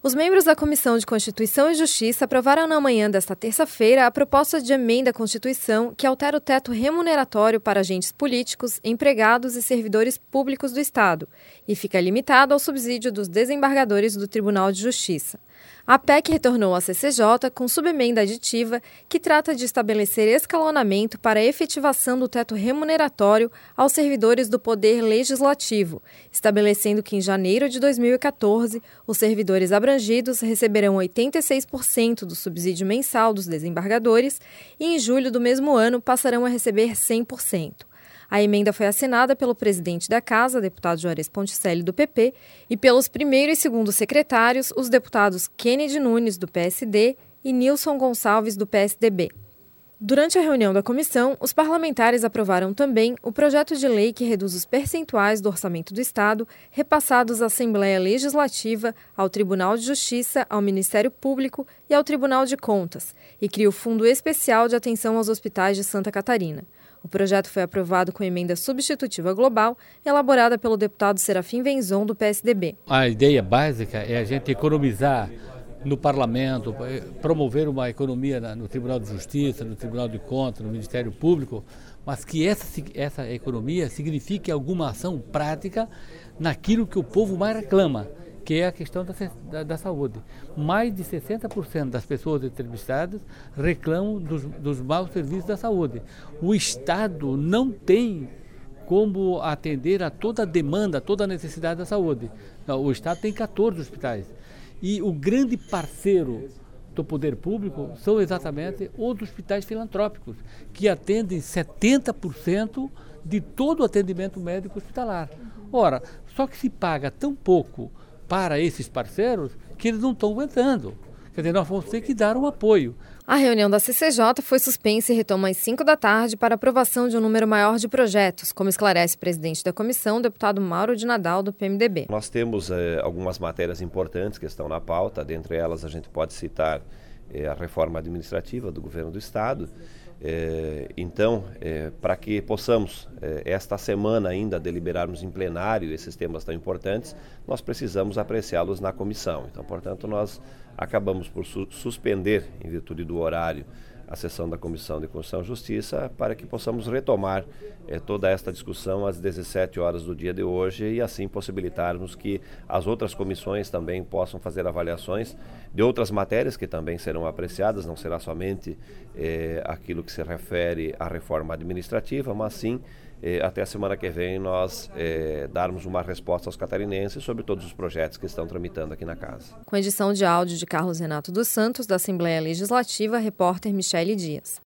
Os membros da Comissão de Constituição e Justiça aprovaram na manhã desta terça-feira a proposta de emenda à Constituição que altera o teto remuneratório para agentes políticos, empregados e servidores públicos do Estado e fica limitado ao subsídio dos desembargadores do Tribunal de Justiça. A PEC retornou à CCJ com subemenda aditiva que trata de estabelecer escalonamento para a efetivação do teto remuneratório aos servidores do Poder Legislativo, estabelecendo que em janeiro de 2014 os servidores abrangidos receberão 86% do subsídio mensal dos desembargadores e em julho do mesmo ano passarão a receber 100%. A emenda foi assinada pelo presidente da Casa, deputado Juarez Ponticelli, do PP, e pelos primeiro e segundo secretários, os deputados Kennedy Nunes, do PSD, e Nilson Gonçalves, do PSDB. Durante a reunião da comissão, os parlamentares aprovaram também o projeto de lei que reduz os percentuais do orçamento do Estado repassados à Assembleia Legislativa, ao Tribunal de Justiça, ao Ministério Público e ao Tribunal de Contas, e cria o Fundo Especial de Atenção aos Hospitais de Santa Catarina. O projeto foi aprovado com emenda substitutiva global, elaborada pelo deputado Serafim Venzon, do PSDB. A ideia básica é a gente economizar no parlamento, promover uma economia no Tribunal de Justiça, no Tribunal de Contas, no Ministério Público, mas que essa economia signifique alguma ação prática naquilo que o povo mais reclama, que é a questão da saúde. Mais de 60% das pessoas entrevistadas reclamam dos maus serviços da saúde. O Estado não tem como atender a toda a demanda, toda a necessidade da saúde. O Estado tem 14 hospitais. E o grande parceiro do poder público são exatamente os hospitais filantrópicos, que atendem 70% de todo o atendimento médico hospitalar. Ora, só que se paga tão pouco para esses parceiros que eles não estão aguentando. Quer dizer, nós vamos ter que dar um apoio. A reunião da CCJ foi suspensa e retoma às 5 da tarde para aprovação de um número maior de projetos, como esclarece o presidente da comissão, o deputado Mauro de Nadal, do PMDB. Nós temos algumas matérias importantes que estão na pauta, dentre elas a gente pode citar a reforma administrativa do governo do Estado. Então, para que possamos, esta semana ainda, deliberarmos em plenário esses temas tão importantes, nós precisamos apreciá-los na comissão. Então, portanto, nós acabamos por suspender, em virtude do horário, a sessão da Comissão de Constituição e Justiça, para que possamos retomar toda esta discussão às 17 horas do dia de hoje e assim possibilitarmos que as outras comissões também possam fazer avaliações de outras matérias que também serão apreciadas, não será somente aquilo que se refere à reforma administrativa, mas sim até a semana que vem nós darmos uma resposta aos catarinenses sobre todos os projetos que estão tramitando aqui na Casa. Com edição de áudio de Carlos Renato dos Santos, da Assembleia Legislativa, repórter Michele Dias.